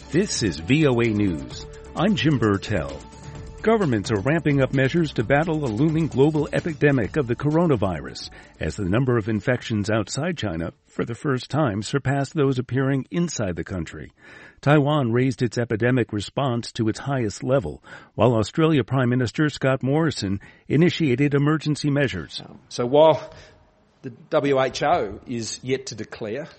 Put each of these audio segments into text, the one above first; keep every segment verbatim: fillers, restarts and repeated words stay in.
This is V O A News. I'm Jim Burtell. Governments are ramping up measures to battle a looming global epidemic of the coronavirus as the number of infections outside China for the first time surpassed those appearing inside the country. Taiwan raised its epidemic response to its highest level, while Australia Prime Minister Scott Morrison initiated emergency measures. So while the W H O is yet to declare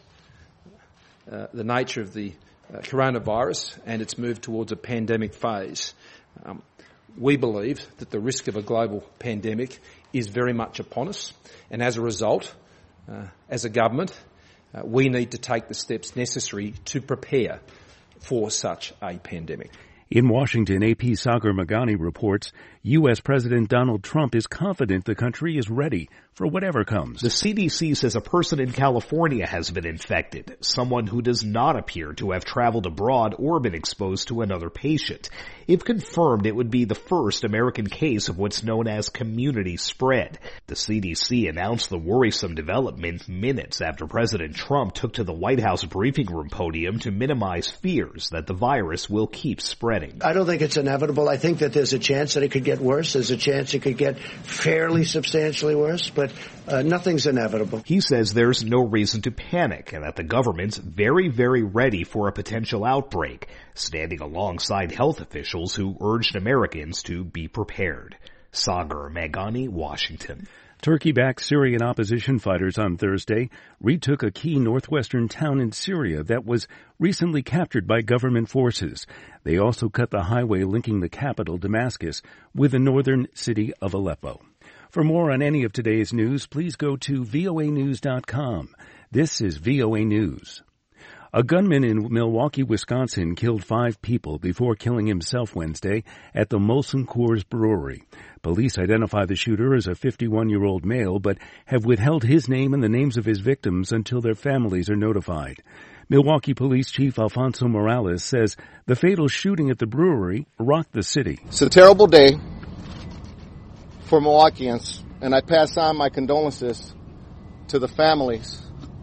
uh, the nature of the uh, coronavirus and its move towards a pandemic phase, um, we believe that the risk of a global pandemic is very much upon us, and as a result, uh, as a government, uh, we need to take the steps necessary to prepare for such a pandemic. In Washington, A P's Sagar Meghani reports U S. President Donald Trump is confident the country is ready for whatever comes. The C D C says a person in California has been infected, someone who does not appear to have traveled abroad or been exposed to another patient. If confirmed, it would be the first American case of what's known as community spread. The C D C announced the worrisome development minutes after President Trump took to the White House briefing room podium to minimize fears that the virus will keep spreading. I don't think it's inevitable. I think that there's a chance that it could get worse. There's a chance it could get fairly substantially worse, but uh, nothing's inevitable. He says there's no reason to panic and that the government's very, very ready for a potential outbreak, standing alongside health officials who urged Americans to be prepared. Sagar Meghani, Washington. Turkey-backed Syrian opposition fighters on Thursday retook a key northwestern town in Syria that was recently captured by government forces. They also cut the highway linking the capital, Damascus, with the northern city of Aleppo. For more on any of today's news, please go to V O A news dot com. This is V O A News. A gunman in Milwaukee, Wisconsin killed five people before killing himself Wednesday at the Molson Coors Brewery. Police identify the shooter as a fifty-one-year-old male, but have withheld his name and the names of his victims until their families are notified. Milwaukee Police Chief Alfonso Morales says the fatal shooting at the brewery rocked the city. It's a terrible day for Milwaukeeans, and I pass on my condolences to the families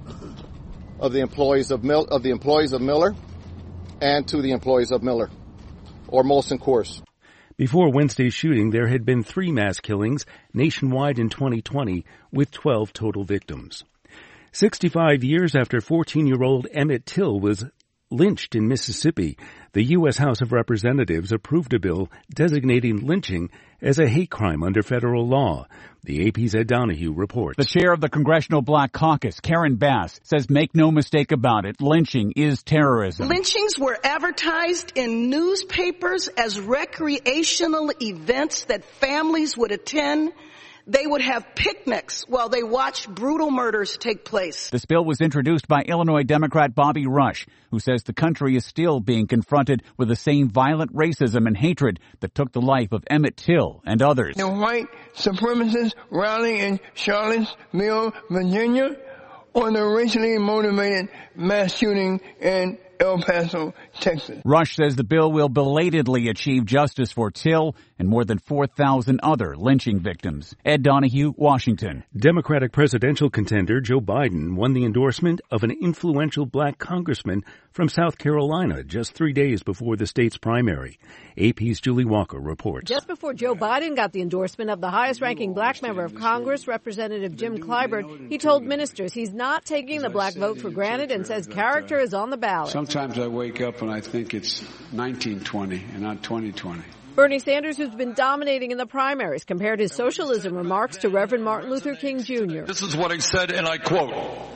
of the employees of Mil- of the employees of Miller and to the employees of Miller or Molson Coors. Before Wednesday's shooting, there had been three mass killings nationwide in twenty twenty, with twelve total victims. sixty-five years after fourteen-year-old Emmett Till was lynched in Mississippi, the U S. House of Representatives approved a bill designating lynching as a hate crime under federal law. The A P's Ed Donahue reports. The chair of the Congressional Black Caucus, Karen Bass, says make no mistake about it, lynching is terrorism. Lynchings were advertised in newspapers as recreational events that families would attend. They would have picnics while they watched brutal murders take place. This bill was introduced by Illinois Democrat Bobby Rush, who says the country is still being confronted with the same violent racism and hatred that took the life of Emmett Till and others. The white supremacists rallying in Charlottesville, Virginia, or the racially motivated mass shooting in El Paso, Texas. Rush says the bill will belatedly achieve justice for Till and more than four thousand other lynching victims. Ed Donahue, Washington. Democratic presidential contender Joe Biden won the endorsement of an influential black congressman from South Carolina just three days before the state's primary. A P's Julie Walker reports. Just before Joe Biden got the endorsement of the highest-ranking black member of Congress, Representative Jim Clyburn, he told ministers he's not taking the black vote for granted and says character is on the ballot. Sometimes I wake up and I think it's nineteen twenty and not twenty twenty. Bernie Sanders, who's been dominating in the primaries, compared his socialism remarks to Reverend Martin Luther King Junior This is what he said, and I quote,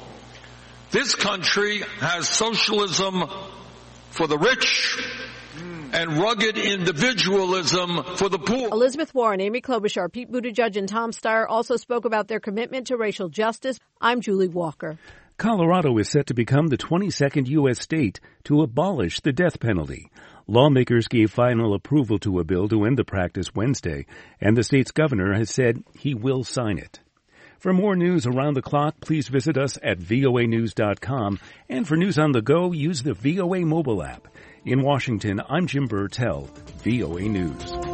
"This country has socialism for the rich and rugged individualism for the poor." Elizabeth Warren, Amy Klobuchar, Pete Buttigieg, and Tom Steyer also spoke about their commitment to racial justice. I'm Julie Walker. Colorado is set to become the twenty-second U S state to abolish the death penalty. Lawmakers gave final approval to a bill to end the practice Wednesday, and the state's governor has said he will sign it. For more news around the clock, please visit us at V O A news dot com. And for news on the go, use the V O A mobile app. In Washington, I'm Jim Burtell, V O A News.